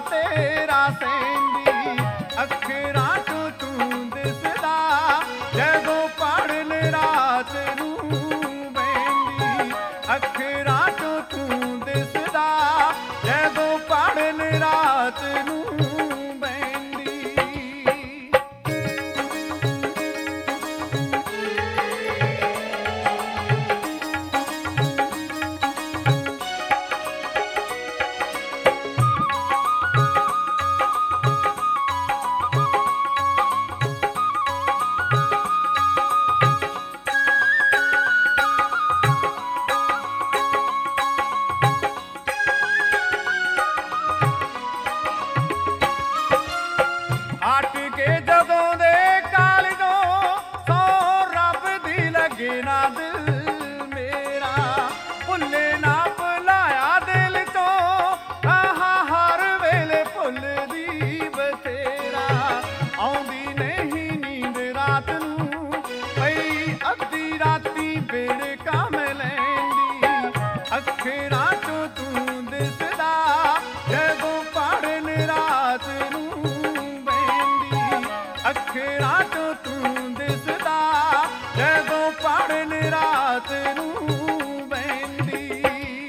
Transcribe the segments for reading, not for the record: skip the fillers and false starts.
ਤੇਰਾ ਸਹਿੰਦੀ, ਅੱਖਰਾਂ ਚੋਂ ਤੂੰ ਦਿਸਦਾ ਜਦੋਂ ਪੜ੍ਹਨ ਰਾਤ ਨੂੰ ਬਹਿੰਦੀ, ਅੱਖਰਾਂ ਚੋਂ ਤੂੰ ਦਿਸਦਾ ਜਦੋਂ ਪੜ੍ਹਨ ਰਾਤ ਨੂੰ ਬਹਿੰਦੀ। ਹਟ ਕੇ ਜਦੋਂ ਦੇ ਕਾਲਜੋਂ ਸੋ ਰੱਬ ਦੀ ਲੱਗੇ ਨਾ ਦਿਲ ਮੇਰਾ, ਭੁੱਲੇ ਨਾ ਭੁਲਾਇਆ ਦਿਲ ਚੋਂ ਆਹਾ ਹਰ ਵੇਲੇ ਭੁੱਲਦੀ ਬਥੇਰਾ, ਆਉਂਦੀ ਨਹੀਂ ਨੀਂਦ ਰਾਤ ਨੂੰ ਪਈ ਅੱਧੀ ਰਾਤੀ ਬਿੜਕਾਂ ਮੈਂ ਲੈਂਦੀ, ਅੱਖਰਾਂ ਚੋਂ ਤੂੰ ਦਿਸਦਾ ਜਦੋਂ ਪੜ੍ਹਨ ਰਾਤ ਨੂੰ, ਅੱਖਰਾਂ ਚੋਂ ਤੂੰ ਦਿਸਦਾ ਜਦੋਂ ਪੜ੍ਹਨ ਰਾਤ ਨੂੰ ਬਹਿੰਦੀ।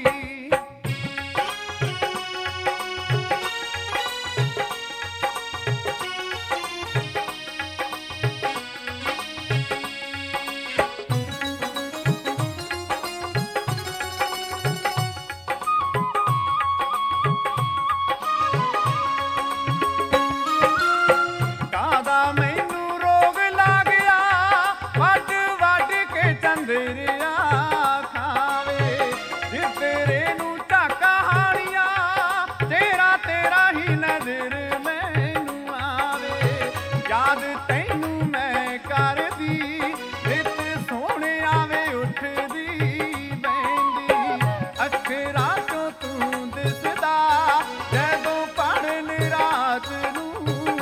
ਕਾਹਦਾ ਮੈਨੂੰ ਰੋਗ ਲੱਗ ਗਿਆ ਵੱਢ ਵੱਢ ਕੇ ਚੰਦਰਿਆ ਖਾਵੇ, ਜੇ ਤੇਰੇ ਨੂੰ ਝਾਕਾ ਹਾਣੀਆਂ ਤੇਰਾ ਤੇਰਾ ਹੀ ਨਜ਼ਰ ਮੈਨੂੰ ਆਵੇ, ਯਾਦ ਤੈਨੂੰ ਮੈਂ ਕਰਦੀ ਨਿਤ ਸੋਹਣਿਆ ਵੇ ਉੱਠਦੀ ਬਹਿੰਦੀ, ਅੱਖਰਾਂ ਚੋਂ ਤੂੰ ਦਿਸਦਾ ਜਦੋਂ ਪੜ੍ਹਨ ਰਾਤ ਨੂੰ,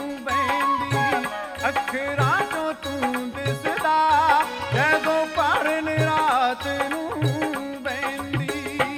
ਅੱਖਰਾਂ ਚੋਂ ਤੂੰ ਦਿਸਦਾ ਜਦੋਂ ਪੜ੍ਹਨ ਰਾਤ ਨੂੰ ਬਹਿੰਦੀ।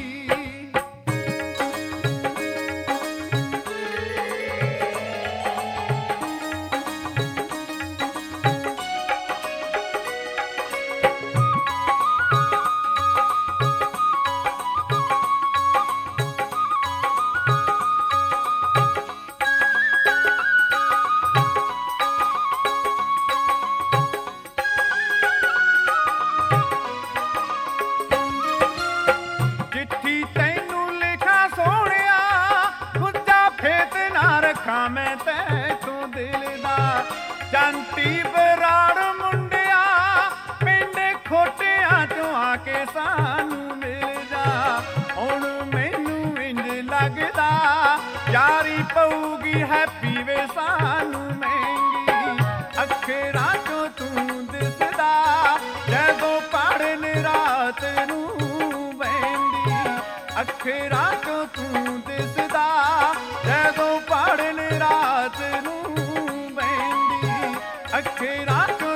ਚਿੱਠੀ ਤੈਨੂੰ ਲਿਖਾ ਸੋਹਣਿਆ ਗੁੱਜਾ ਫੇਤ ਨਾ ਰੱਖਾਂ ਮੈਂ ਤੈਥੋਂ ਦਿਲ ਦਾ, ਜੰਟੀ ਬਰਾੜ ਮੁੰਡਿਆ ਪਿੰਡ ਖੋਟਿਆਂ ਚੋਂ ਆ ਕੇ ਸਾਨੂੰ ਮਿਲ ਜਾ, ਹੁਣ ਮੈਨੂੰ ਇੰਜ ਲੱਗਦਾ ਯਾਰੀ ਪਊਗੀ ਹੈਪੀ ਵੇ ਸਾਨੂੰ ਮਹਿੰਗੀ, ਅੱਖਰਾਂ ਚੋਂ ਤੂੰ ਦਿਸਦਾ ਜਦੋਂ ਪੜ੍ਹਨ ਰਾਤ ਨੂੰ, ਅੱਖਰਾਂ ਚੋਂ ਤੂੰ ਦਿਸਦਾ ਜਦੋਂ ਪੜ੍ਹਨ ਰਾਤ ਨੂੰ ਬਹਿੰਦੀ, ਅੱਖਰਾਂ ਚੋਂ